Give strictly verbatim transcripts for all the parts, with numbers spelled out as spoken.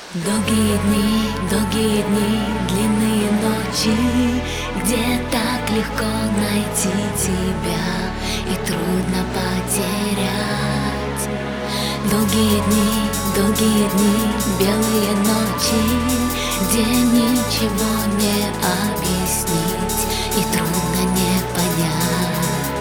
Долгие дни, долгие дни, длинные ночи, где так легко найти тебя и трудно потерять. Долгие дни, долгие дни, белые ночи, где ничего не объяснить и трудно не понять.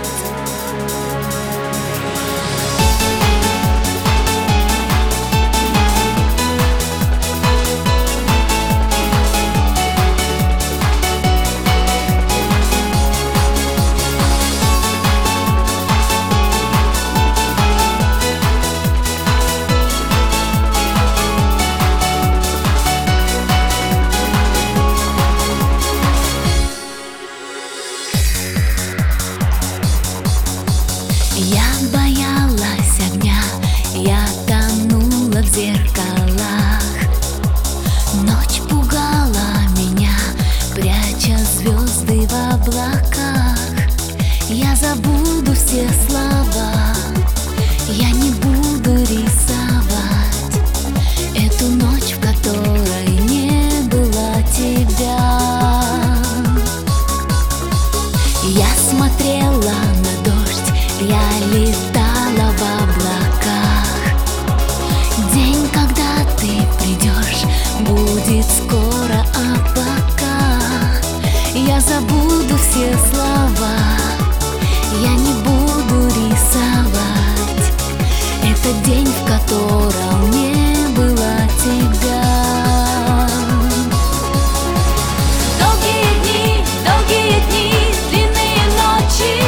Я боялась огня, я тонула в зеркалах. Ночь пугала меня, пряча звезды в облаках. Я забуду все слова, я не буду рисовать эту ночь, в которой не было тебя. Я смотрела на дождь, я летала в облаках. День, когда ты придешь, будет скоро, а пока я забуду все слова, я не буду рисовать этот день, в котором не было тебя. Долгие дни, долгие дни, длинные ночи,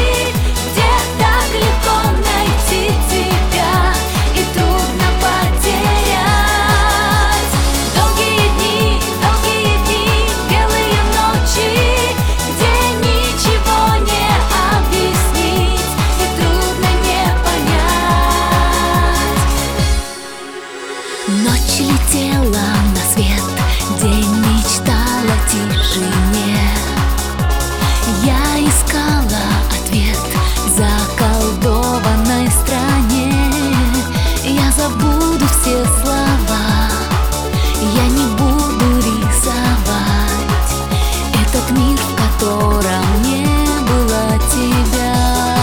ночь летела на свет, день мечтала о тишине. Я искала ответ в заколдованной стране. Я забуду все слова, я не буду рисовать этот мир, в котором не было тебя.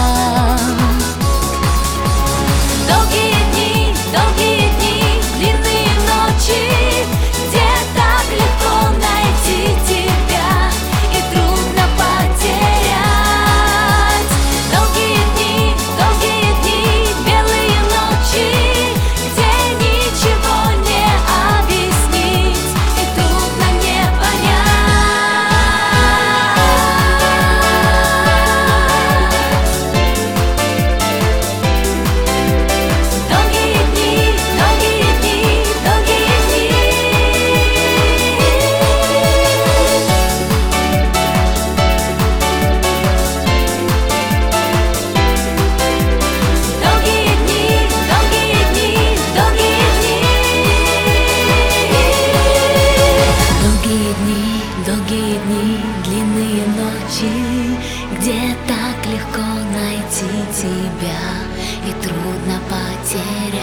Долгие дни, долгие дни, длинные ночи, где так легко найти тебя и трудно потерять. Долгие дни, долгие дни, белые ночи, где ничего не объяснить и трудно не понять. Долгие дни, долгие дни, долгие дни. Долгие дни, долгие дни, долгие дни. Долгие дни, долгие дни, длинные ночи, где так легко найти тебя и трудно потерять.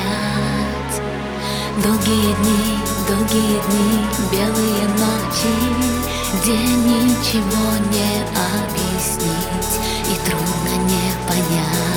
Долгие дни, долгие дни, белые ночи, где ничего не объяснить и трудно не понять.